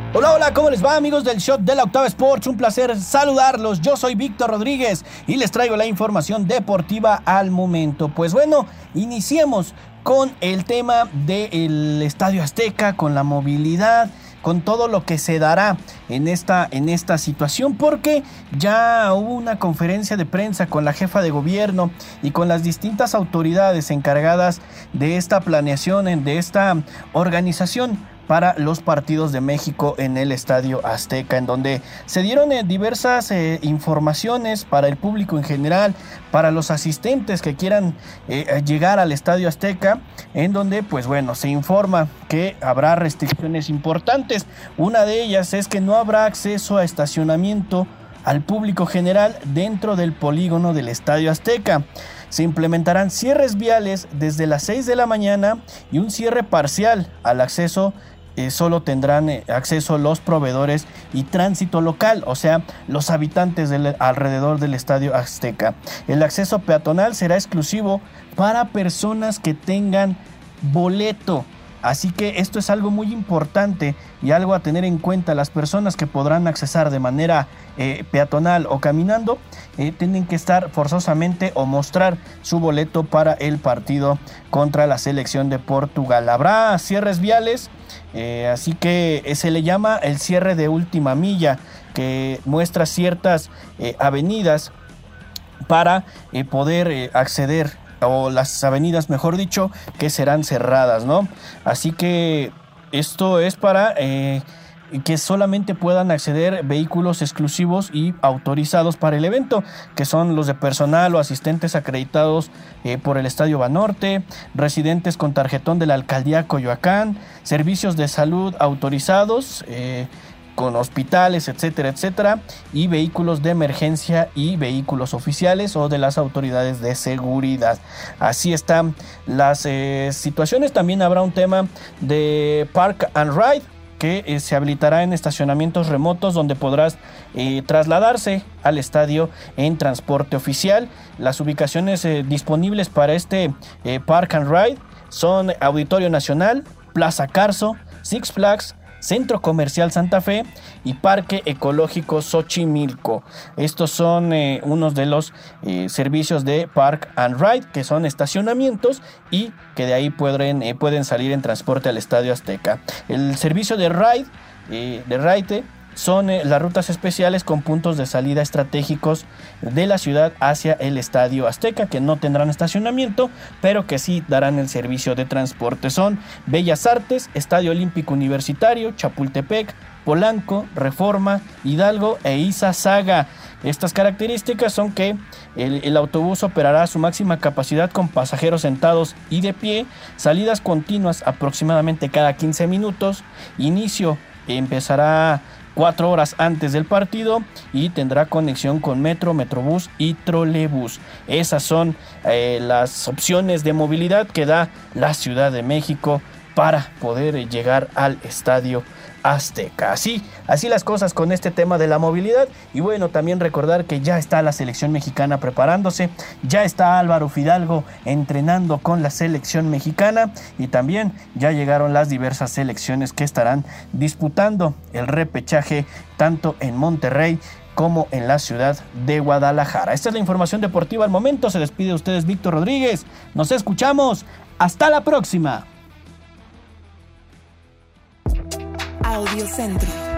Hola, hola, ¿cómo les va, amigos del Shot de la Octava Sports? Un placer saludarlos. Yo soy Víctor Rodríguez y les traigo la información deportiva al momento. Pues bueno, iniciemos con el tema del Estadio Azteca, con la movilidad, con todo lo que se dará en esta situación, porque ya hubo una conferencia de prensa con la jefa de gobierno y con las distintas autoridades encargadas de esta planeación, de esta organización para los partidos de México en el Estadio Azteca, en donde se dieron diversas informaciones para el público en general, para los asistentes que quieran llegar al Estadio Azteca, en donde pues bueno, se informa que habrá restricciones importantes. Una de ellas es que no habrá acceso a estacionamiento al público general dentro del polígono del Estadio Azteca. Se implementarán cierres viales desde las 6 de la mañana y un cierre parcial al acceso. Solo tendrán acceso los proveedores y tránsito local, o sea, los habitantes alrededor del Estadio Azteca. El acceso peatonal será exclusivo para personas que tengan boleto. Así que esto es algo muy importante y algo a tener en cuenta. Las personas que podrán accesar de manera peatonal o caminando tienen que estar forzosamente o mostrar su boleto para el partido contra la selección de Portugal. Habrá cierres viales, así que se le llama el cierre de última milla, que muestra ciertas avenidas para poder acceder, o las avenidas, mejor dicho, que serán cerradas, ¿no? Así que esto es para que solamente puedan acceder vehículos exclusivos y autorizados para el evento, que son los de personal o asistentes acreditados por el Estadio Banorte, residentes con tarjetón de la Alcaldía Coyoacán, servicios de salud autorizados, con hospitales, etcétera, etcétera, y vehículos de emergencia y vehículos oficiales o de las autoridades de seguridad. Así están las situaciones. También habrá un tema de Park and Ride, que se habilitará en estacionamientos remotos donde podrás trasladarse al estadio en transporte oficial. Las ubicaciones disponibles para este Park and Ride son Auditorio Nacional, Plaza Carso, Six Flags, Centro Comercial Santa Fe y Parque Ecológico Xochimilco. Estos son unos de los servicios de Park and Ride, que son estacionamientos y que de ahí pueden salir en transporte al Estadio Azteca. El servicio de Ride son las rutas especiales con puntos de salida estratégicos de la ciudad hacia el Estadio Azteca, que no tendrán estacionamiento, pero que sí darán el servicio de transporte. Son Bellas Artes, Estadio Olímpico Universitario, Chapultepec, Polanco, Reforma, Hidalgo e Izazaga. Estas características son que el autobús operará a su máxima capacidad con pasajeros sentados y de pie, salidas continuas aproximadamente cada 15 minutos, inicio empezará 4 horas antes del partido y tendrá conexión con metro, metrobús y trolebús. Esas son las opciones de movilidad que da la Ciudad de México para poder llegar al Estadio Azteca. Así las cosas con este tema de la movilidad. Y bueno, también recordar que ya está la selección mexicana preparándose, ya está Álvaro Fidalgo entrenando con la selección mexicana y también ya llegaron las diversas selecciones que estarán disputando el repechaje tanto en Monterrey como en la ciudad de Guadalajara. Esta es la información deportiva al momento. Se despide de ustedes Víctor Rodríguez. Nos escuchamos. Hasta la próxima. Audio Centro.